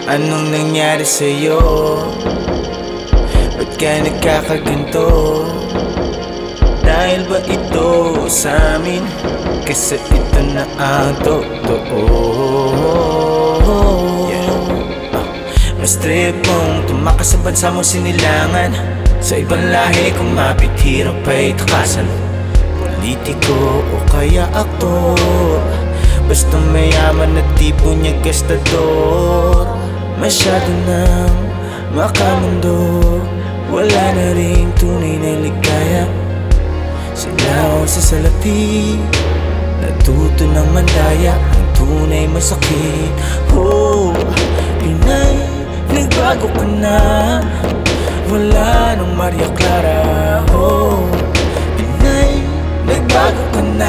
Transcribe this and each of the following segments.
Anong nangyari sa'yo? Ba't ka nagkakaganto? Dahil ba ito sa amin? Kasi ito na ang totoo. Mas trip mong tumakas sa bansa mo sinilangan. Sa ibang lahi kumapit hirap ay takasan. Politiko o kaya aktor, basta mayaman at tipo niya gastador. Masyado nang makamundo, wala na ring tunay na ligaya. Silaw sa salapi, natuto ng mandaya. Ang tunay masakit. Oh, Pinay, nagbago ka na. Wala nung Maria Clara. Oh, Pinay, nagbago ka na.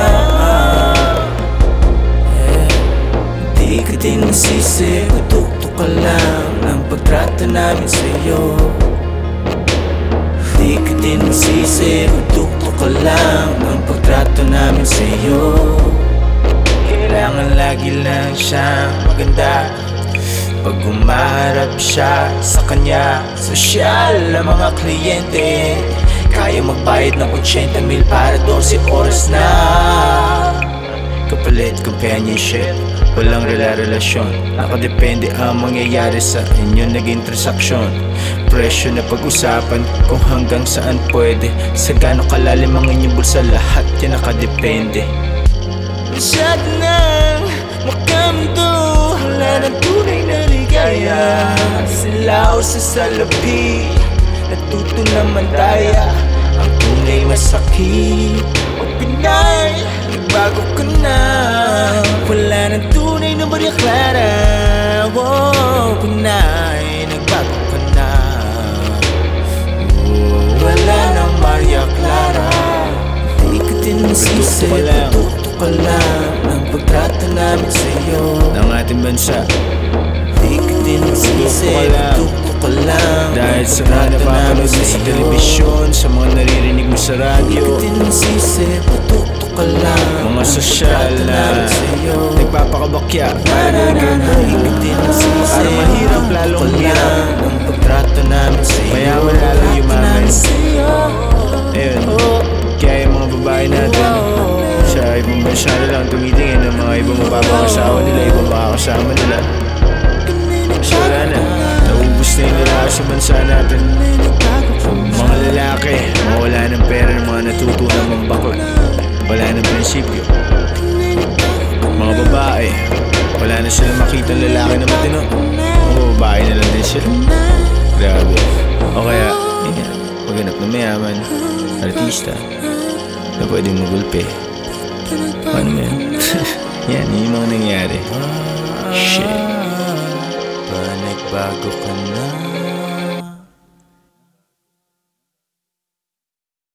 Di ka din masisi, kutuktok ka lang ng pagtrato namin sa'yo. Di ka din masisi, kutuktok ka lang ng pagtrato namin sa'yo. Kailangan lagi lang siyang maganda pag umaharap siya sa kanya. Sosyal ang mga kliyente, kaya magbayad ng 80,000 para 12 oras na. Kapalit companionship, walang relasyon. Nakadepende ang mangyayari sa inyo naging transaksyon. Presyo na pag-usapan kung hanggang saan pwede. Sa gano'ng kalalim ang inyong bulsa, lahat yan nakadepende. Masyado nang makamundo, wala ng tunay na ligaya. Silaw sa salapi, natuto ng mandaya. Ang tunay masakit. O Pinay, nagbago ka na. Wala ng tunay na Maria Clara. Oh, Pinay, nagbago ka na. Oh, wala ng Maria Clara. Di ka din masisi, tutok ka lang ng pagtrato namin sa'yo. Ng ating bansa, di ka din masisi, tutok ka lang dahil sa mga napapanood mo sa telebisyon, sa mga naririnig mo sa radyo. Di ka din masisi, tutok ka lang mga sosyal na nagpapakabakya para gawin ka para mahirap lalong hirap. ng pagtrato namin sa'yo. Mayaman lalong yumaman. Ayun, kaya yung mga babae natin sa ibang bansa na lang tumitingin ng mga ibang mapapakasawa nila, ibang makakasama nila. So wala na, naubos na yung lalaki sa bansa natin. Mga lalaki, mga wala ng pera, mga natutunang mambakot, wala ng prinsipyo. Mga babae, wala na silang makitang lalaki na matino. Mga babae na lang din sila. Grabe. O kaya, yun, maghanap na mayaman, artista na pwedeng magulpe. Paano mo yan? Yan, yun yung mga nangyari. Shit. Nagbago ka na.